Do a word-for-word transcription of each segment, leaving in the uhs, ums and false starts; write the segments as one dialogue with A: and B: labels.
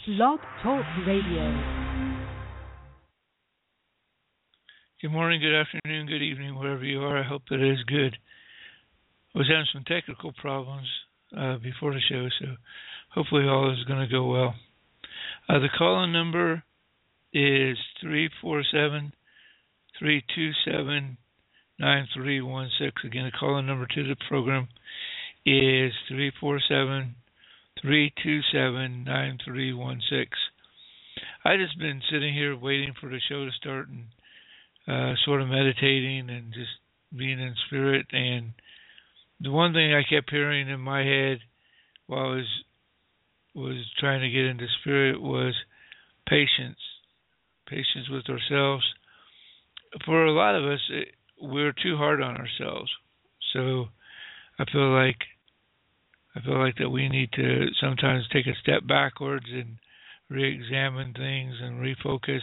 A: Blog Talk Radio.
B: Good morning, good afternoon, good evening, wherever you are. I hope that it is good. I was having some technical problems uh, before the show, so hopefully all is going to go well. Uh, the call-in number is three four seven, three two seven, nine three one six. Again, the call-in number to the program is three four seven, three two seven, nine three one six. I just been sitting here waiting for the show to start and uh, sort of meditating and just being in spirit. And the one thing I kept hearing in my head while I was was trying to get into spirit was patience, patience with ourselves. For a lot of us, it, we're too hard on ourselves. So I feel like I feel like that we need to sometimes take a step backwards and re-examine things and refocus,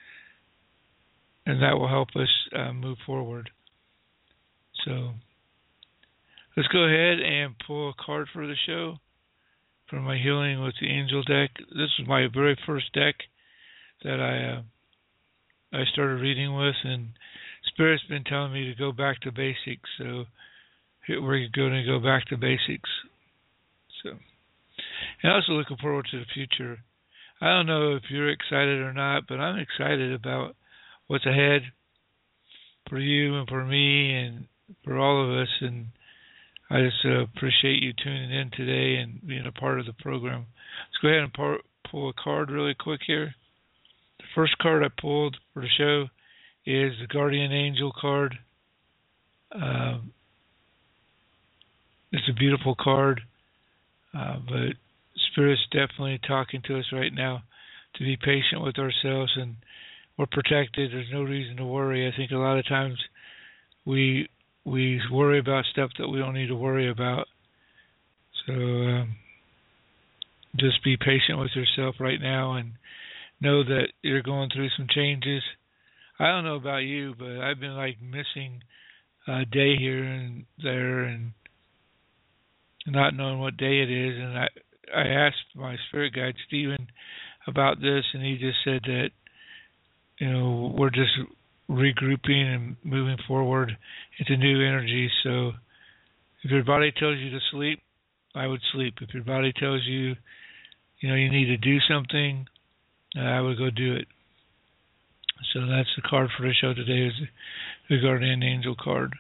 B: and that will help us uh, move forward. So let's go ahead and pull a card for the show from my Healing with the Angel deck. This is my very first deck that I uh, I started reading with, and Spirit's been telling me to go back to basics. So here we're going to go back to basics. So, and also looking forward to the future. I don't know if you're excited or not, but I'm excited about what's ahead for you and for me and for all of us. And I just uh, appreciate you tuning in today and being a part of the program. Let's go ahead and par- pull a card really quick here. The first card I pulled for the show is the Guardian Angel card. Um, it's a beautiful card. Uh, but Spirit's definitely talking to us right now to be patient with ourselves, and we're protected. There's no reason to worry. I think a lot of times we we worry about stuff that we don't need to worry about. So um, just be patient with yourself right now and know that you're going through some changes. I don't know about you, but I've been like missing a day here and there and not knowing what day it is, and I I asked my spirit guide Stephen about this, and he just said that, you know, we're just regrouping and moving forward into new energy. So if your body tells you to sleep, I would sleep. If your body tells you, you know, you need to do something, uh, I would go do it. So that's the card for the show today, is the Guardian Angel card.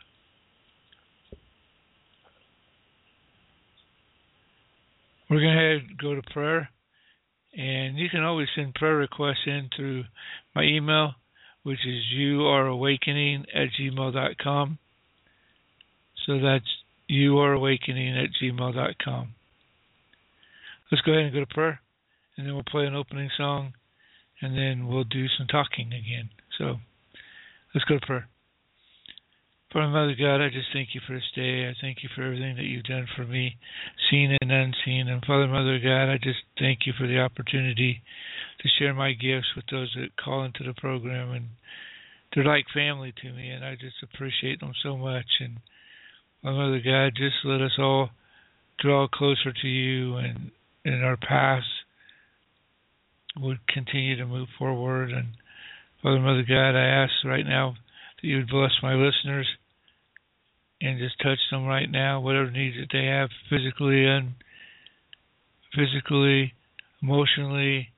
B: We're going to head, go to prayer, and you can always send prayer requests in through my email, which is you are awakening at gmail dot com. So that's you are awakening at gmail dot com. Let's go ahead and go to prayer, and then we'll play an opening song, and then we'll do some talking again. So let's go to prayer. Father, Mother God, I just thank you for this day. I thank you for everything that you've done for me, seen and unseen. And Father, Mother God, I just thank you for the opportunity to share my gifts with those that call into the program. And they're like family to me, and I just appreciate them so much. And Father, Mother God, just let us all draw closer to you, and in our paths would continue to move forward. And Father, Mother God, I ask right now that you would bless my listeners and just touch them right now, whatever needs that they have, physically and physically, emotionally,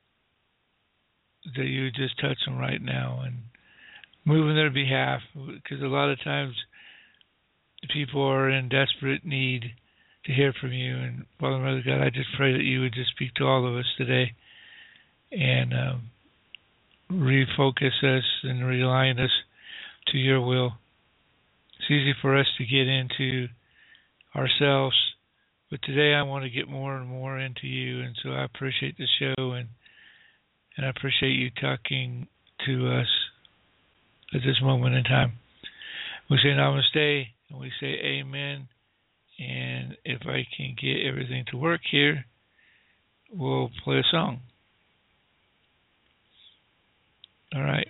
B: that you would just touch them right now and move on their behalf, because a lot of times people are in desperate need to hear from you. And Father, Mother God, I just pray that you would just speak to all of us today and um, refocus us and realign us to your will. It's easy for us to get into ourselves, but today I want to get more and more into you, and so I appreciate the show, and and I appreciate you talking to us at this moment in time. We say namaste, and we say amen, and if I can get everything to work here, we'll play a song. All right.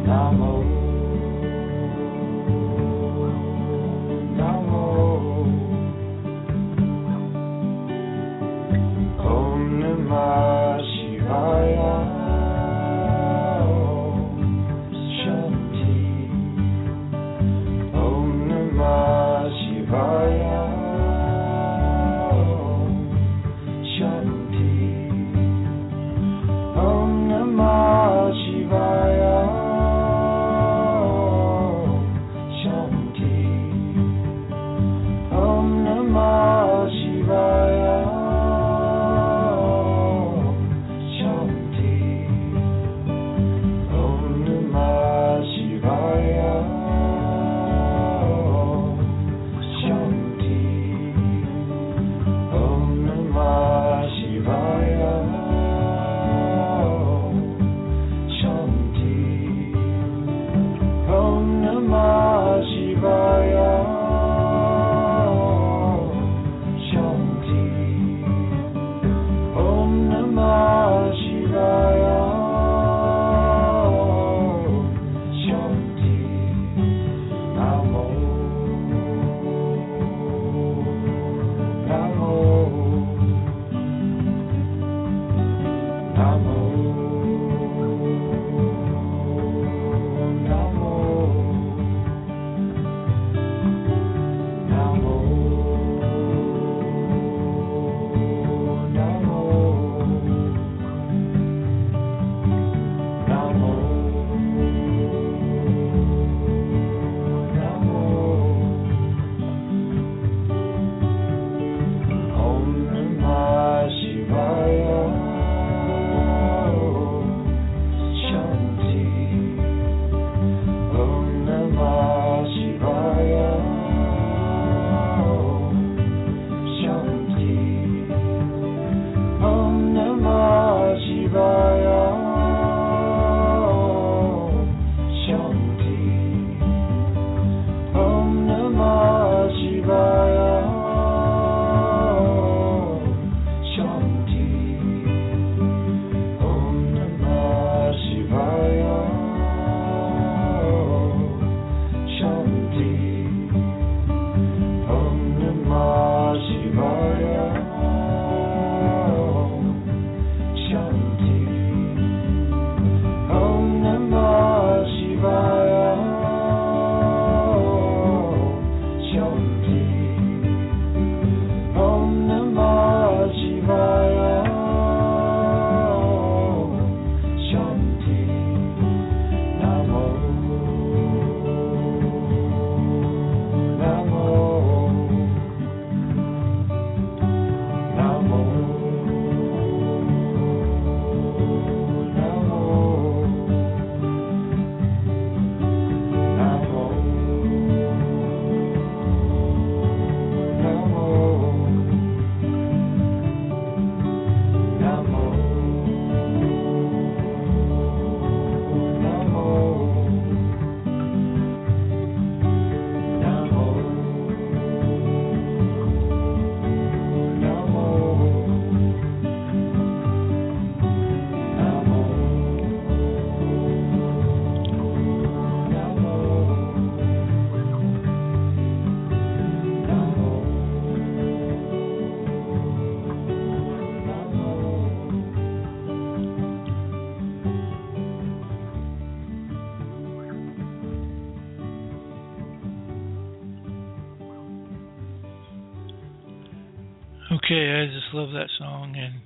B: Okay, I just love that song, and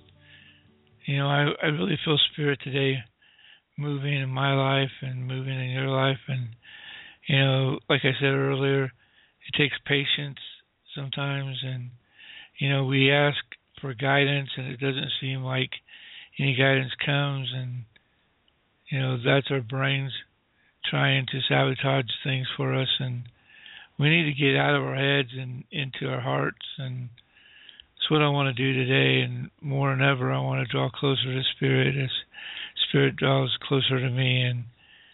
B: you know, I I really feel Spirit today moving in my life and moving in your life, and you know, like I said earlier, it takes patience sometimes, and you know, we ask for guidance, and it doesn't seem like any guidance comes, and you know, that's our brains trying to sabotage things for us, and we need to get out of our heads and into our hearts, and that's what I want to do today, and more than ever, I want to draw closer to Spirit as Spirit draws closer to me, and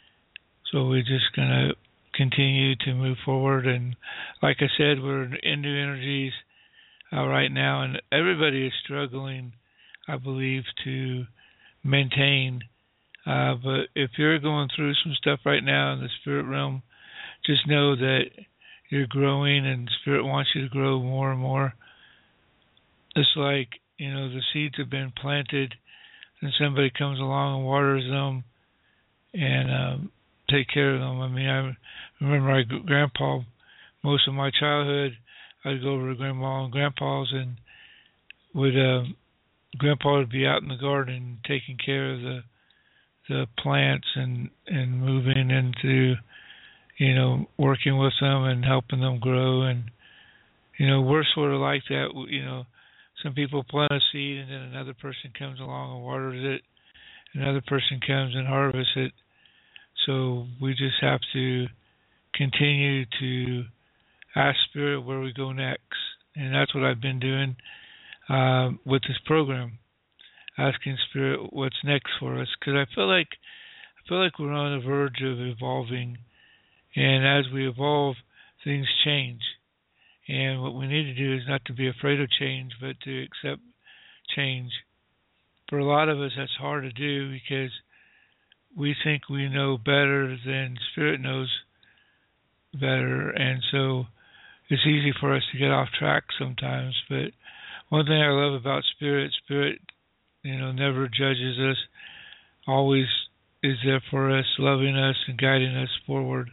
B: so we're just going to continue to move forward, and like I said, we're in new energies uh, right now, and everybody is struggling, I believe, to maintain Uh, but if you're going through some stuff right now in the spirit realm, just know that you're growing and Spirit wants you to grow more and more. It's like, you know, the seeds have been planted and somebody comes along and waters them and um, take care of them. I mean, I remember my grandpa, most of my childhood, I'd go over to Grandma and Grandpa's and would, uh, Grandpa would be out in the garden taking care of the the plants and, and moving into, you know, working with them and helping them grow. And, you know, we're sort of like that. You know, some people plant a seed and then another person comes along and waters it. Another person comes and harvests it. So we just have to continue to ask Spirit where we go next. And that's what I've been doing uh, with this program. Asking Spirit what's next for us, because I feel like I feel like we're on the verge of evolving, and as we evolve, things change. And what we need to do is not to be afraid of change, but to accept change. For a lot of us, that's hard to do because we think we know better than Spirit knows better, and so it's easy for us to get off track sometimes. But one thing I love about Spirit, Spirit. You know, never judges us, always is there for us, loving us and guiding us forward.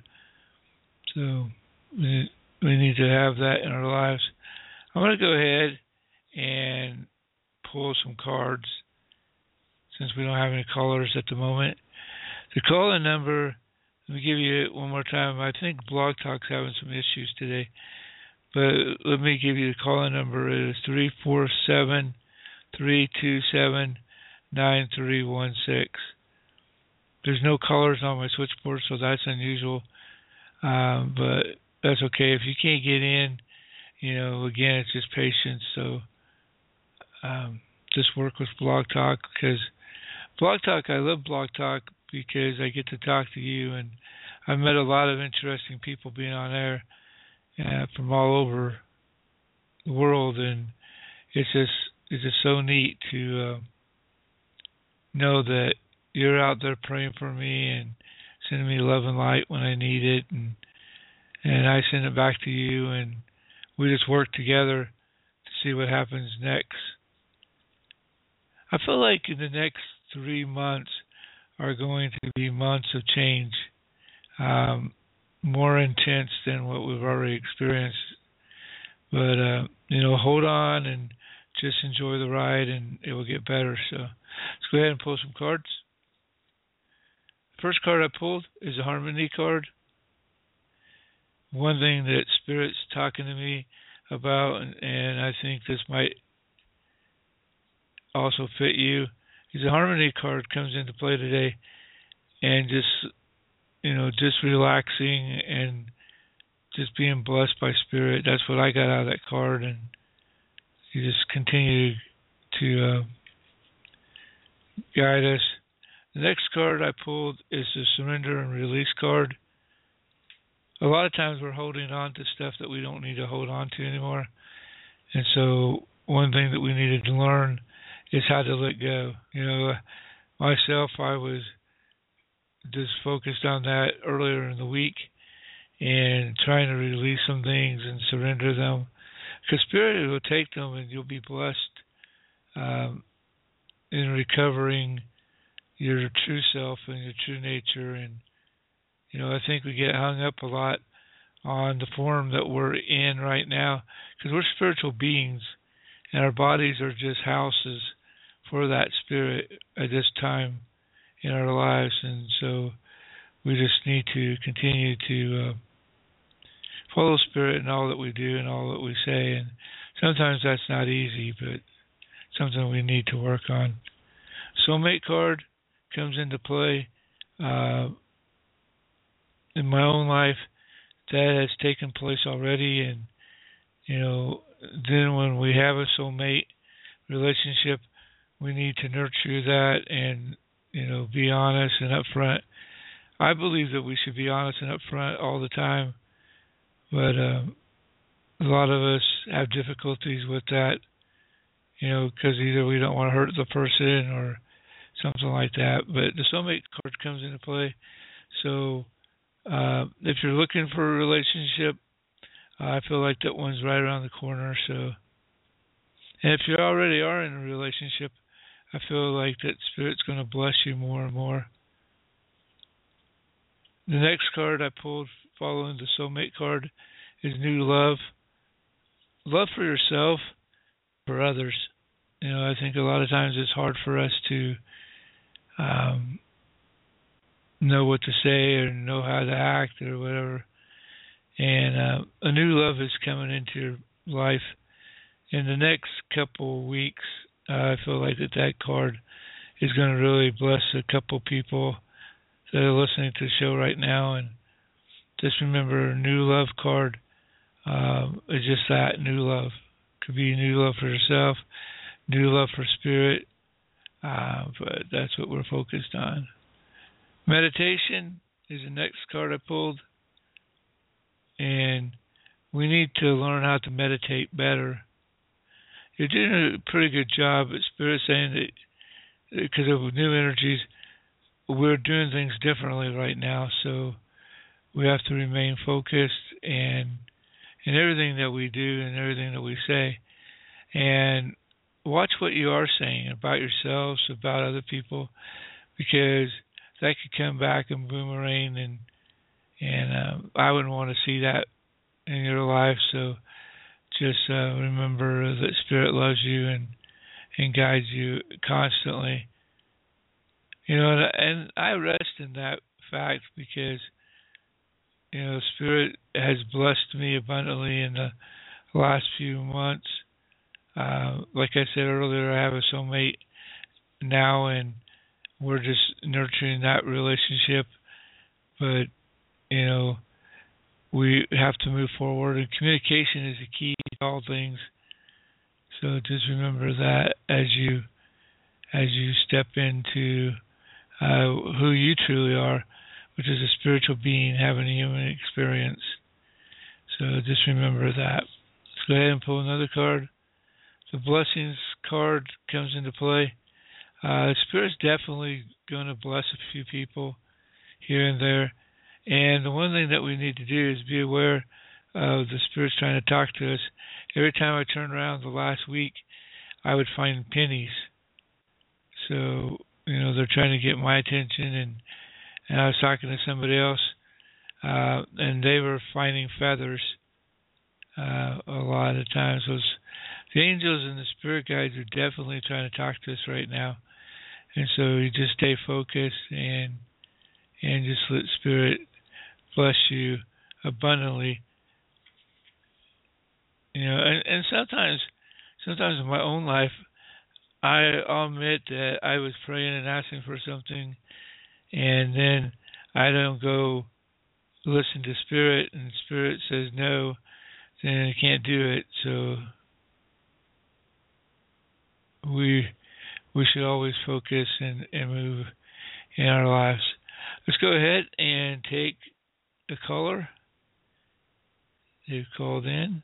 B: So we, we need to have that in our lives. I'm going to go ahead and pull some cards since we don't have any callers at the moment. The call-in number, let me give you it one more time. I think Blog Talk's having some issues today, but let me give you the call-in number. It is three four seven, three two seven, nine three one six. There's no callers on my switchboard, so that's unusual. Um, but that's okay. If you can't get in, you know, again, it's just patience. So um, just work with Blog Talk, because Blog Talk, I love Blog Talk because I get to talk to you, and I've met a lot of interesting people being on there uh, from all over the world, and it's just it's just so neat to uh, know that you're out there praying for me and sending me love and light when I need it, and and I send it back to you, and we just work together to see what happens next. I feel like in the next three months are going to be months of change, um, more intense than what we've already experienced. But, uh, you know, hold on and just enjoy the ride, and it will get better. So let's go ahead and pull some cards. First card I pulled is a Harmony card. One thing that Spirit's talking to me about, and I think this might also fit you, is a Harmony card comes into play today, and just, you know, just relaxing and just being blessed by Spirit. That's what I got out of that card, and you just continue to uh, guide us. The next card I pulled is the Surrender and Release card. A lot of times we're holding on to stuff that we don't need to hold on to anymore. And so one thing that we needed to learn is how to let go. You know, uh, myself, I was just focused on that earlier in the week and trying to release some things and surrender them. Because Spirit will take them and you'll be blessed um, in recovering your true self and your true nature. And, you know, I think we get hung up a lot on the form that we're in right now, because we're spiritual beings and our bodies are just houses for that Spirit at this time in our lives. And so we just need to continue to uh, follow Spirit in all that we do and all that we say. And sometimes that's not easy, but something we need to work on. Soulmate card comes into play. Uh, in my own life, that has taken place already. And, you know, then when we have a soulmate relationship, we need to nurture that and, you know, be honest and upfront. I believe that we should be honest and upfront all the time, but um, a lot of us have difficulties with that, you know, because either we don't want to hurt the person, or something like that. But the soulmate card comes into play. So uh, if you're looking for a relationship, uh, I feel like that one's right around the corner. So, and if you already are in a relationship, I feel like that Spirit's going to bless you more and more. The next card I pulled following the soulmate card is new love. Love for yourself, for others. You know, I think a lot of times it's hard for us to um, know what to say or know how to act or whatever. And uh, a new love is coming into your life. In the next couple of weeks, uh, I feel like that that card is going to really bless a couple people that are listening to the show right now. And just remember, a new love card um, is just that, new love. Could be new love for yourself, new love for Spirit, uh, but that's what we're focused on. Meditation is the next card I pulled, and we need to learn how to meditate better. You're doing a pretty good job, but Spirit's saying that because of new energies, we're doing things differently right now, so we have to remain focused and in everything that we do and everything that we say. And watch what you are saying about yourselves, about other people, because that could come back and boomerang, and and um, I wouldn't want to see that in your life. So just uh, remember that Spirit loves you and and guides you constantly. You know, and, and I rest in that fact because, you know, Spirit has blessed me abundantly in the last few months. Uh, like I said earlier, I have a soulmate now, and we're just nurturing that relationship. But, you know, we have to move forward, and communication is the key to all things. So just remember that as you as you step into uh, who you truly are, which is a spiritual being having a human experience. So just remember that. Let's go ahead and pull another card. The blessings card comes into play. Uh, Spirit's definitely going to bless a few people here and there. And the one thing that we need to do is be aware of the Spirit's trying to talk to us. Every time I turn around the last week, I would find pennies. So, you know, they're trying to get my attention. And, and I was talking to somebody else, uh, and they were finding feathers uh, a lot of times. Those, the angels and the Spirit guides are definitely trying to talk to us right now. And so you just stay focused and and just let Spirit bless you abundantly. You know, and, and sometimes, sometimes in my own life, I, I'll admit that I was praying and asking for something, and then I don't go listen to Spirit, and Spirit says no, then I can't do it. So we we should always focus and, and move in our lives. Let's go ahead and take a caller. They've called in.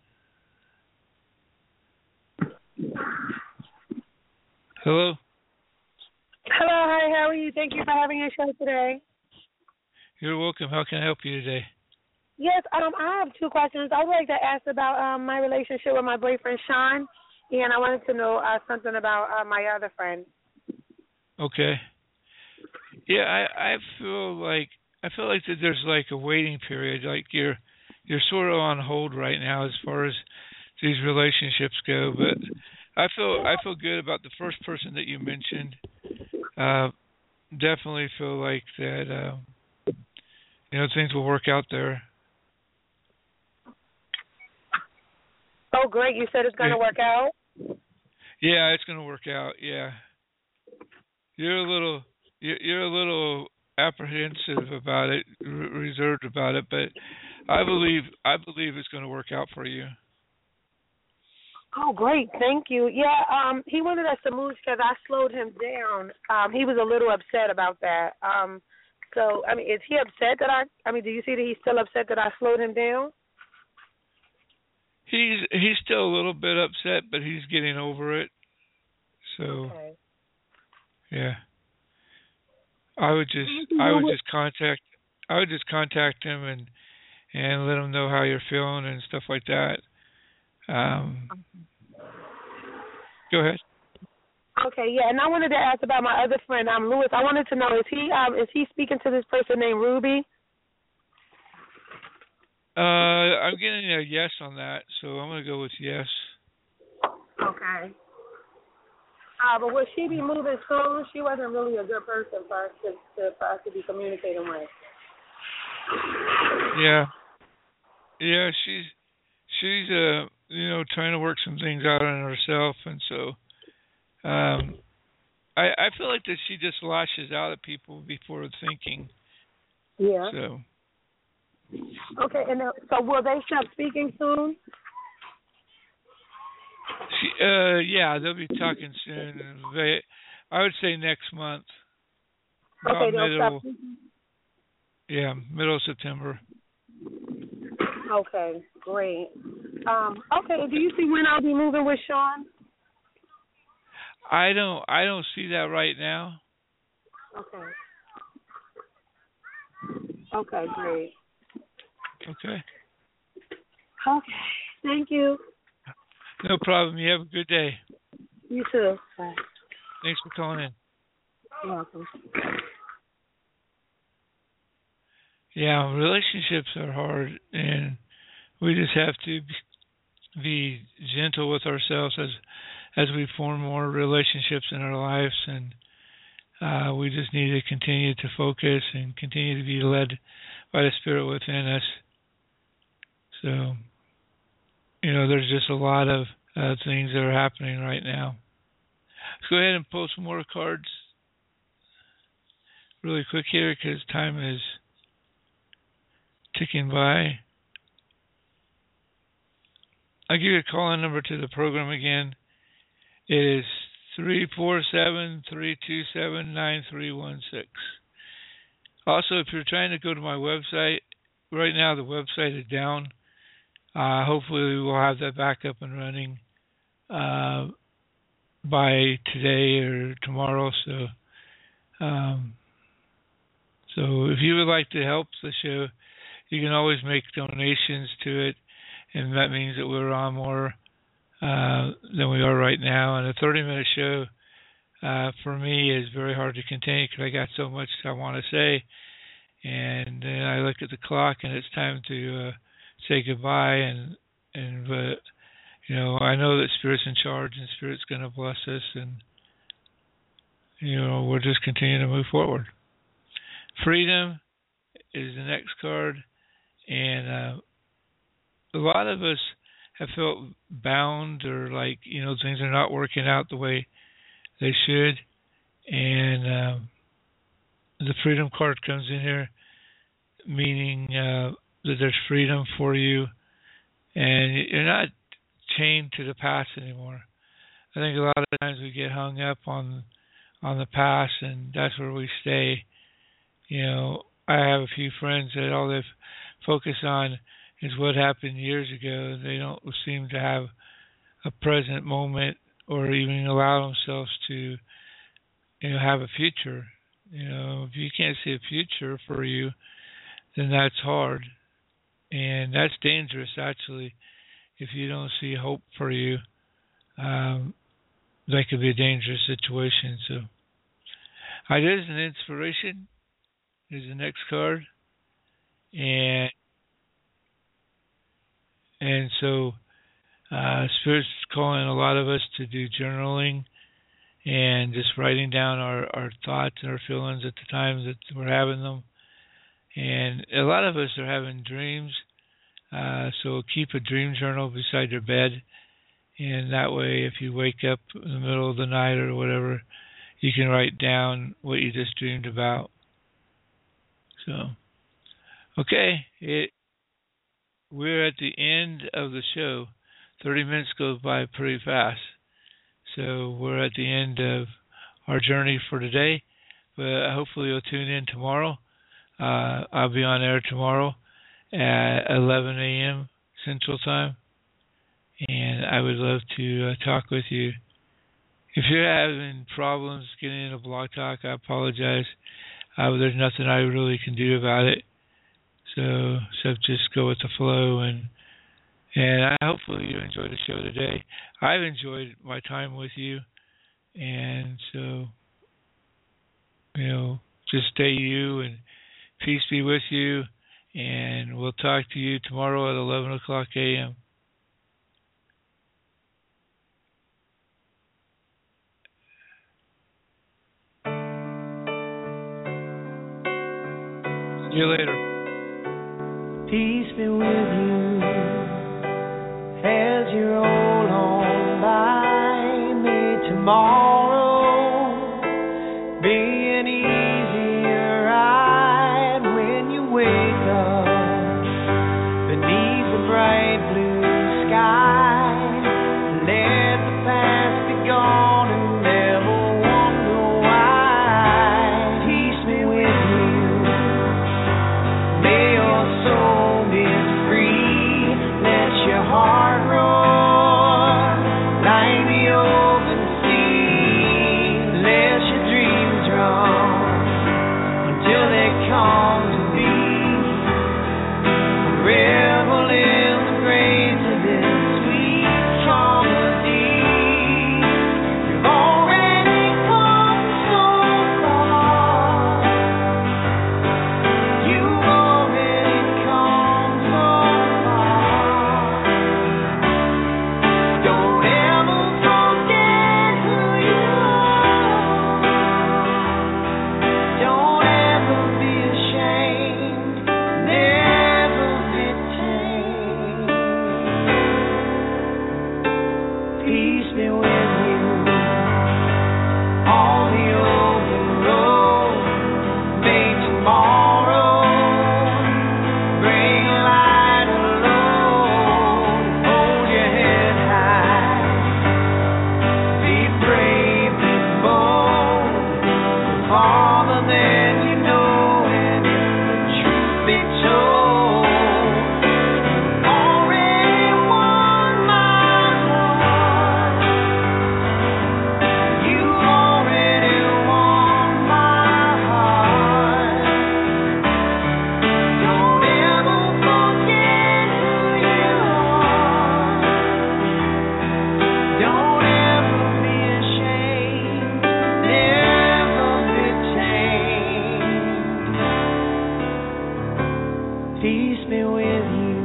B: Hello.
C: Hello, hi, how are you? Thank you for having your show today.
B: You're welcome. How can I help you today?
C: Yes, um, I have two questions. I would like to ask about um, my relationship with my boyfriend, Sean, and I wanted to know uh, something about uh, my other friend.
B: Okay. Yeah, I, I feel like I feel like that there's like a waiting period. Like you're you're sort of on hold right now as far as these relationships go. But I feel I feel good about the first person that you mentioned. Uh, definitely feel like that. Uh, you know, things will work out there.
C: Oh, great! You said it's going to work out.
B: Yeah, it's going to work out. Yeah, you're a little you're a little apprehensive about it, reserved about it, but I believe I believe it's going to work out for you.
C: Oh, great! Thank you. Yeah, um, he wanted us to move because I slowed him down. Um, he was a little upset about that. Um, so, I mean, is he upset that I? I mean, do you see that he's still upset that I slowed him down?
B: He's he's still a little bit upset, but he's getting over it. So,
C: okay.
B: Yeah. I would just I would just contact I would just contact him and and let him know how you're feeling and stuff like that. Um, go ahead.
C: Okay, yeah, and I wanted to ask about my other friend, um, Lewis. I wanted to know is he um is he speaking to this person named Ruby?
B: Uh, I'm getting a yes on that, so I'm gonna go with yes.
C: Okay. Uh, but will she be moving soon? She wasn't really a good person for us to, to for us to be communicating with.
B: Yeah, yeah, she's she's uh you know trying to work some things out on herself, and so um, I I feel like that she just lashes out at people before thinking.
C: Yeah.
B: So.
C: Okay, and uh, so will they stop speaking soon?
B: She, uh, yeah, they'll be talking soon. They, I would say next month.
C: Okay, they'll
B: middle,
C: stop speaking.
B: Yeah, middle of September.
C: Okay, great. Um, okay, do you see when I'll be moving with Sean?
B: I don't, I don't see that right now.
C: Okay. Okay, great.
B: Okay.
C: Okay, thank you.
B: No problem. You have a good day.
C: You too. Bye.
B: Thanks for calling in.
C: You're welcome.
B: Yeah, relationships are hard, and we just have to be gentle with ourselves as as we form more relationships in our lives, and uh, we just need to continue to focus and continue to be led by the Spirit within us. So, you know, there's just a lot of uh, things that are happening right now. Let's go ahead and pull some more cards really quick here because time is ticking by. I'll give you a call-in number to the program again. It is three four seven, three two seven, nine three one six. Also, if you're trying to go to my website, right now the website is down. Uh, hopefully we'll have that back up and running uh, by today or tomorrow. So, um, so if you would like to help the show, you can always make donations to it, and that means that we're on more uh, than we are right now. And a thirty-minute show uh, for me is very hard to contain because I got so much I want to say, and then I look at the clock and it's time to uh, say goodbye. And and but you know I know that Spirit's in charge and Spirit's going to bless us, and you know we'll just continue to move forward. Freedom is the next card, and uh, a lot of us have felt bound or like, you know, things are not working out the way they should. And um, the freedom card comes in here, meaning uh, that there's freedom for you and you're not chained to the past anymore. I think a lot of times we get hung up on on the past, and that's where we stay. You know, I have a few friends that all they focus on is what happened years ago. They don't seem to have a present moment or even allow themselves to, you know, have a future. You know, if you can't see a future for you, then that's hard. And that's dangerous, actually. If you don't see hope for you, um, that could be a dangerous situation. So, ideas and inspiration is the next card. And And so uh, Spirit's calling a lot of us to do journaling and just writing down our, our thoughts and our feelings at the times that we're having them. And a lot of us are having dreams, uh, so keep a dream journal beside your bed. And that way, if you wake up in the middle of the night or whatever, you can write down what you just dreamed about. So, okay, it we're at the end of the show. thirty minutes goes by pretty fast. So we're at the end of our journey for today. But hopefully you'll tune in tomorrow. Uh, I'll be on air tomorrow at eleven a.m. Central Time. And I would love to uh, talk with you. If you're having problems getting into Blog Talk, I apologize. Uh, there's nothing I really can do about it. So, so just go with the flow, and and I hopefully you enjoyed the show today. I've enjoyed my time with you, and so you know, just stay you, and peace be with you. And we'll talk to you tomorrow at eleven o'clock a.m. See you later.
D: Peace be with you as you roll on by. May tomorrow be an easier ride when you wake up beneath the bright blue sky. Let the past be gone and never wonder why. Peace be with you. May your soul be free. Let your heart roar like the open sea. Let your dreams run until they come to be. Revel in the grace of this sweet comedy. You've already come so far. You've already come so far. Don't ever forget who you are. Don't ever be ashamed. Never be tamed. Peace be with you on the open road. May tomorrow bring light alone. Hold your head high. Be brave, be bold. Farther than you know, and if the truth be told, already won my heart. You already won my heart. Don't ever forget who you are. Don't ever be ashamed. Never be tamed. Peace be with you.